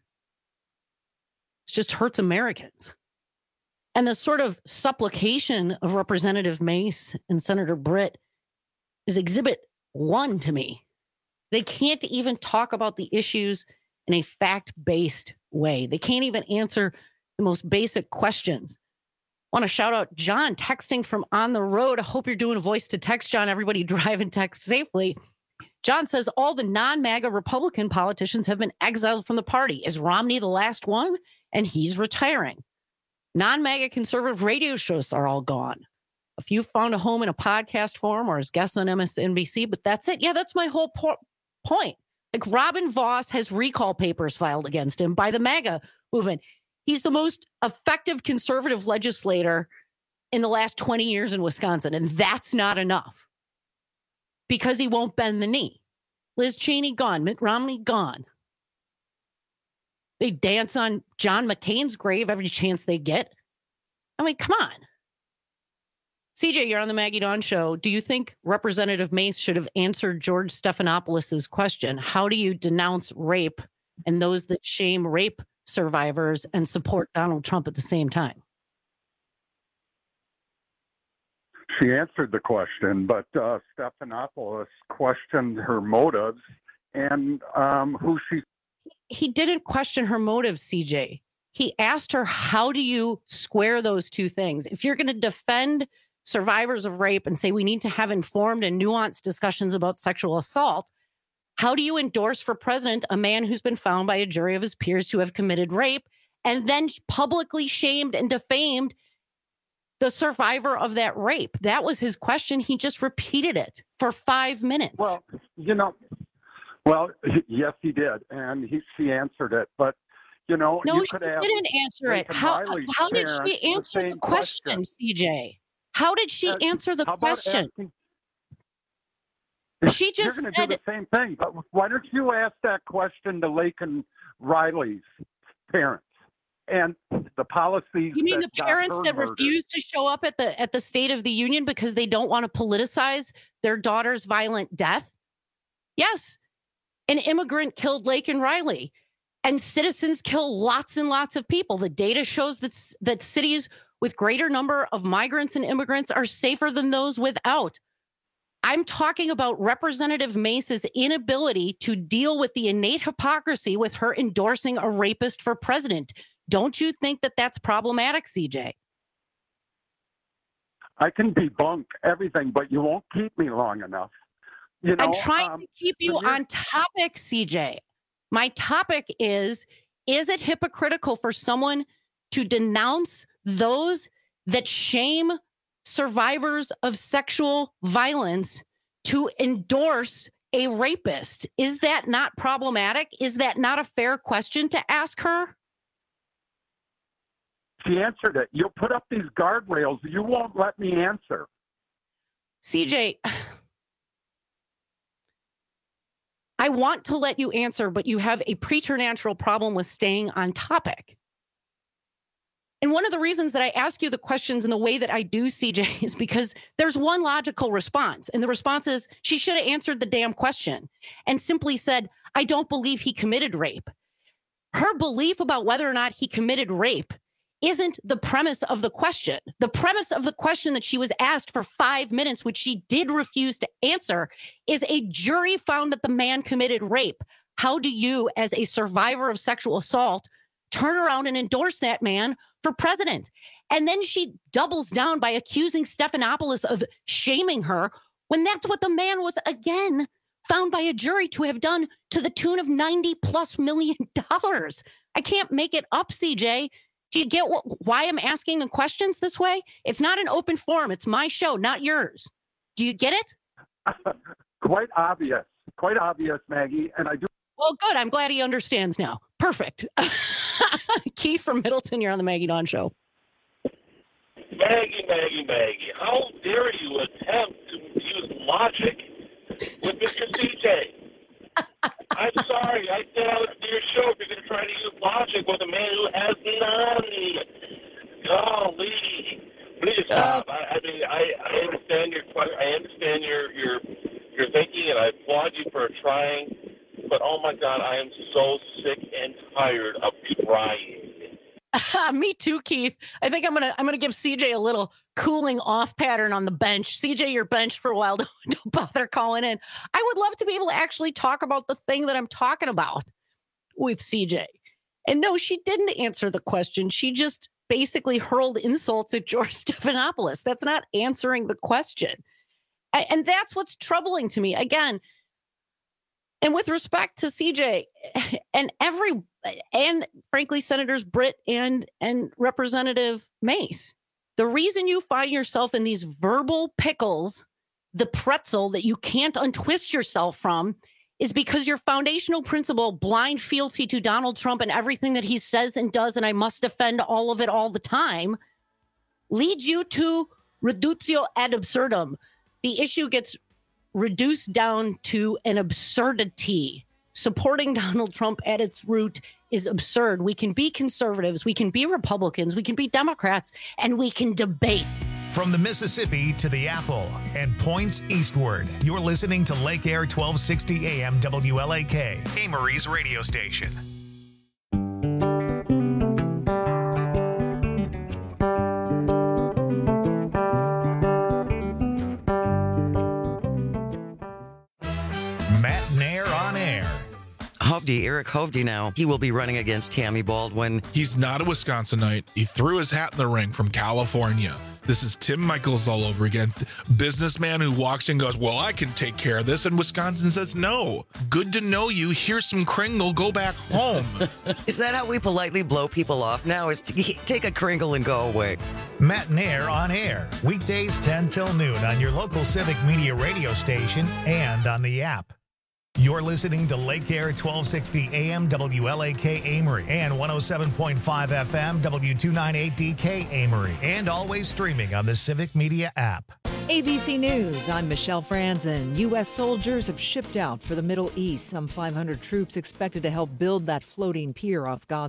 It just hurts Americans. And the sort of supplication of Representative Mace and Senator Britt is exhibit one to me. They can't even talk about the issues in a fact-based way. They can't even answer the most basic questions. I want to shout out John texting from on the road. I hope you're doing a voice to text, John. Everybody drive and text safely. John says all the non-MAGA Republican politicians have been exiled from the party. Is Romney the last one? And he's retiring. Non-MAGA conservative radio shows are all gone. A few found a home in a podcast form or as guests on M S N B C, but that's it. Yeah, that's my whole po- point. Like Robin Voss has recall papers filed against him by the MAGA movement. He's the most effective conservative legislator in the last twenty years in Wisconsin, and that's not enough because he won't bend the knee. Liz Cheney gone, Mitt Romney gone. They dance on John McCain's grave every chance they get. I mean, come on. C J, you're on the Maggie Dawn Show. Do you think Representative Mace should have answered George Stephanopoulos' question? How do you denounce rape and those that shame rape survivors and support Donald Trump at the same time? She answered the question, but uh, Stephanopoulos questioned her motives and um, who she... He didn't question her motives, C J. He asked her, how do you square those two things? If you're going to defend survivors of rape and say we need to have informed and nuanced discussions about sexual assault, how do you endorse for president a man who's been found by a jury of his peers to have committed rape and then publicly shamed and defamed the survivor of that rape? That was his question. He just repeated it for five minutes. Well, you know, well, yes, he did, and he she answered it. But you know, no, you she could have didn't answer it. Lincoln How Riley's how did parents she the answer the, same question, question. C J? How did she Uh, answer the how about question? asking- She just You're going said to do the same thing, but why don't you ask that question to Lincoln Riley's parents and the policies? You mean the that got parents her that murdered? refuse to show up at the at the State of the Union because they don't want to politicize their daughter's violent death? Yes. An immigrant killed Laken Riley, and citizens kill lots and lots of people. The data shows that s- that cities with greater number of migrants and immigrants are safer than those without. I'm talking about Representative Mace's inability to deal with the innate hypocrisy with her endorsing a rapist for president. Don't you think that that's problematic, C J? I can debunk everything, but you won't keep me long enough. You know, I'm trying um, to keep you when you're- on topic, C J. My topic is, is it hypocritical for someone to denounce those that shame survivors of sexual violence to endorse a rapist? Is that not problematic? Is that not a fair question to ask her? She answered it. You'll put up these guardrails. You won't let me answer. C J, I want to let you answer, but you have a preternatural problem with staying on topic. And one of the reasons that I ask you the questions in the way that I do, C J, is because there's one logical response. And the response is she should have answered the damn question and simply said, I don't believe he committed rape. Her belief about whether or not he committed rape isn't the premise of the question. The premise of the question that she was asked for five minutes, which she did refuse to answer, is a jury found that the man committed rape. How do you, as a survivor of sexual assault, turn around and endorse that man for president? And then she doubles down by accusing Stephanopoulos of shaming her when that's what the man was, again, found by a jury to have done to the tune of ninety plus million dollars. I can't make it up, C J. Do you get what, why I'm asking the questions this way? It's not an open forum. It's my show, not yours. Do you get it? Quite obvious. Quite obvious, Maggie. And I do. Well, good. I'm glad he understands now. Perfect. Keith from Middleton, you're on the Maggie Dawn Show. Maggie, Maggie, Maggie, how dare you attempt to use logic with Mister C J? I'm sorry, I said I would do your show if you're going to try to use logic with a man who has none. Golly, please stop. I, I mean, I, I understand your que- I understand your your your thinking, and I applaud you for trying. But oh my God, I am so sick and tired of trying. Me too, Keith. I think I'm gonna I'm gonna give C J a little cooling off pattern on the bench. C J, you're benched for a while. Don't, don't bother calling in. I would love to be able to actually talk about the thing that I'm talking about with C J. And no, she didn't answer the question. She just basically hurled insults at George Stephanopoulos. That's not answering the question. I, and that's what's troubling to me. Again, and with respect to C J and every, and frankly, Senators Britt and, and Representative Mace, the reason you find yourself in these verbal pickles, the pretzel that you can't untwist yourself from, is because your foundational principle, blind fealty to Donald Trump and everything that he says and does, and I must defend all of it all the time, leads you to reductio ad absurdum. The issue gets reduced down to an absurdity. Supporting Donald Trump at its root is absurd. We can be conservatives, we can be Republicans, we can be Democrats, and we can debate. From the Mississippi to the Apple and points eastward, you're listening to Lake Air twelve sixty A M W L A K, Amory's radio station. Matt Nair on air. Hovde, Eric Hovde now, he will be running against Tammy Baldwin. He's not a Wisconsinite. He threw his hat in the ring from California. This is Tim Michaels all over again. Businessman who walks in and goes, well, I can take care of this. And Wisconsin says, no. Good to know you. Here's some Kringle. Go back home. Is that how we politely blow people off now? Is to take a Kringle and go away? Matt and Air on air. Weekdays ten till noon on your local Civic Media radio station and on the app. You're listening to Lake Air twelve sixty A M W L A K Amory and one oh seven point five F M W two ninety-eight D K Amory, and always streaming on the Civic Media app. A B C News, I'm Michelle Franzen. U S soldiers have shipped out for the Middle East. Some five hundred troops expected to help build that floating pier off Gaza.